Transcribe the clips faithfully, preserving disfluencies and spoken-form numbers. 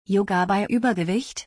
Yoga bei Übergewicht?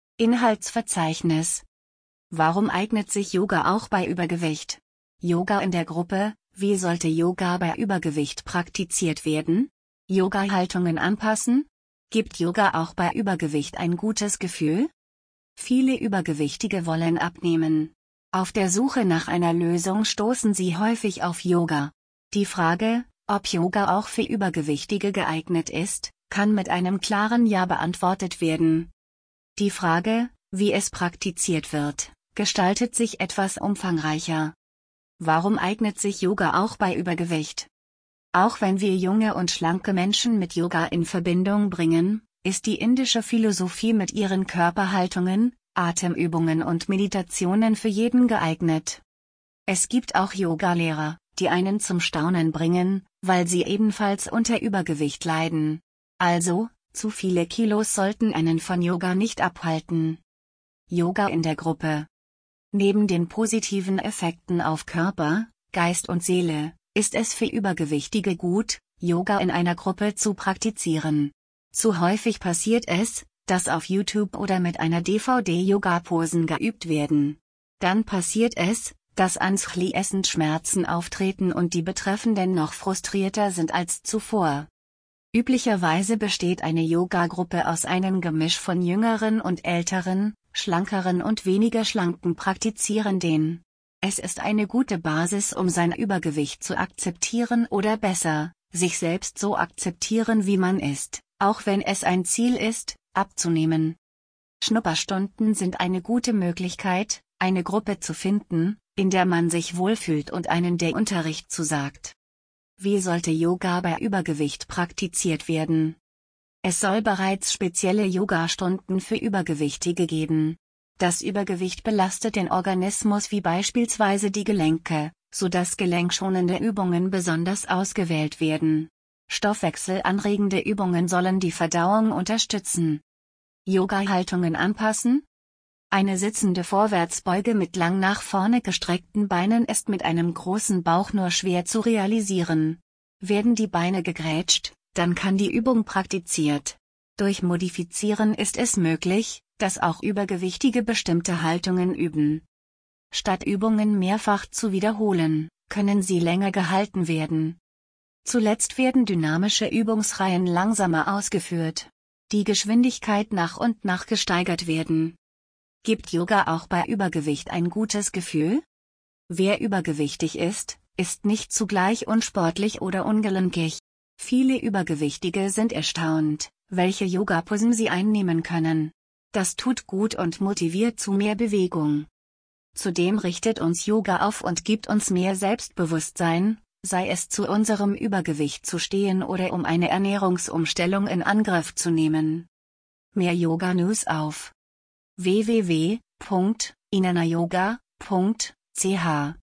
Inhaltsverzeichnis. Warum eignet sich Yoga auch bei Übergewicht? Yoga in der Gruppe: Wie sollte Yoga bei Übergewicht praktiziert werden? Yoga-Haltungen anpassen? Gibt Yoga auch bei Übergewicht ein gutes Gefühl? Viele Übergewichtige wollen abnehmen. Auf der Suche nach einer Lösung stoßen sie häufig auf Yoga. Die Frage, ob Yoga auch für Übergewichtige geeignet ist, kann mit einem klaren Ja beantwortet werden. Die Frage, wie es praktiziert wird, gestaltet sich etwas umfangreicher. Warum eignet sich Yoga auch bei Übergewicht? Auch wenn wir junge und schlanke Menschen mit Yoga in Verbindung bringen, ist die indische Philosophie mit ihren Körperhaltungen, Atemübungen und Meditationen für jeden geeignet. Es gibt auch Yogalehrer, die einen zum Staunen bringen, weil sie ebenfalls unter Übergewicht leiden. Also, zu viele Kilos sollten einen von Yoga nicht abhalten. Yoga in der Gruppe. Neben den positiven Effekten auf Körper, Geist und Seele, ist es für Übergewichtige gut, Yoga in einer Gruppe zu praktizieren. Zu häufig passiert es, dass auf YouTube oder mit einer D V D Yoga-Posen geübt werden. Dann passiert es, dass anschließend Schmerzen auftreten und die Betreffenden noch frustrierter sind als zuvor. Üblicherweise besteht eine Yoga-Gruppe aus einem Gemisch von jüngeren und älteren, schlankeren und weniger schlanken Praktizierenden. Es ist eine gute Basis, um sein Übergewicht zu akzeptieren oder besser, sich selbst so akzeptieren wie man ist, auch wenn es ein Ziel ist, abzunehmen. Schnupperstunden sind eine gute Möglichkeit, eine Gruppe zu finden, in der man sich wohlfühlt und einen der Unterricht zusagt. Wie sollte Yoga bei Übergewicht praktiziert werden? Es soll bereits spezielle Yoga-Stunden für Übergewichtige geben. Das Übergewicht belastet den Organismus wie beispielsweise die Gelenke, sodass gelenkschonende Übungen besonders ausgewählt werden. Stoffwechselanregende Übungen sollen die Verdauung unterstützen. Yoga-Haltungen anpassen? Eine sitzende Vorwärtsbeuge mit lang nach vorne gestreckten Beinen ist mit einem großen Bauch nur schwer zu realisieren. Werden die Beine gegrätscht, dann kann die Übung praktiziert. Durch Modifizieren ist es möglich, dass auch Übergewichtige bestimmte Haltungen üben. Statt Übungen mehrfach zu wiederholen, können sie länger gehalten werden. Zuletzt werden dynamische Übungsreihen langsamer ausgeführt. Die Geschwindigkeit nach und nach gesteigert werden. Gibt Yoga auch bei Übergewicht ein gutes Gefühl? Wer übergewichtig ist, ist nicht zugleich unsportlich oder ungelenkig. Viele Übergewichtige sind erstaunt, welche Yoga-Posen sie einnehmen können. Das tut gut und motiviert zu mehr Bewegung. Zudem richtet uns Yoga auf und gibt uns mehr Selbstbewusstsein, sei es zu unserem Übergewicht zu stehen oder um eine Ernährungsumstellung in Angriff zu nehmen. Mehr Yoga-News auf w w w punkt inanayoga punkt c h